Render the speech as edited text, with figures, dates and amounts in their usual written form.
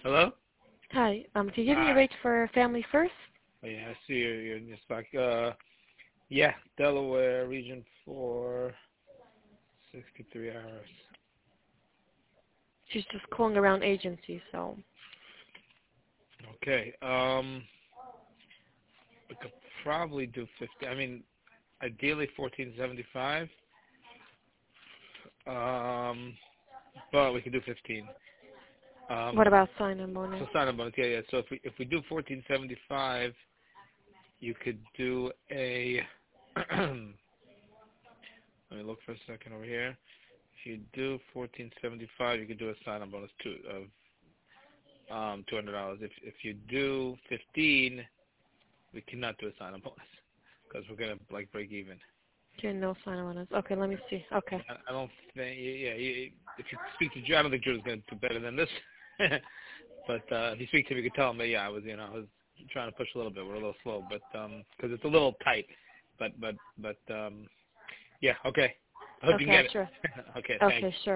Hello? Hi. Can you give me a Hi. rate for family first? Oh, yeah, I see you're in your spot. Yeah, Delaware, region 4, 63 hours. She's just calling around agencies, so. Okay. We could probably do 50. I mean, ideally 1475. But we could do 15. What Um, about sign-on bonus? so sign-up bonus. Yeah, yeah. So if we do 1475, you could do a. Let me look for a second over here. If you do 1475, you could do a sign-on bonus of $200. If you do 15, we cannot do a sign-on bonus because we're gonna like break even. Okay, no sign-on bonus. Okay, let me see. Okay. I don't think. Yeah, if you speak to Drew, I don't think Drew's gonna do better than this. But if you speak to him, you could tell him that yeah, I was trying to push a little bit. We're a little slow, but because it's a little tight. But yeah, okay. I hope you can Okay, get it. sure. Okay, thanks. Okay, sure.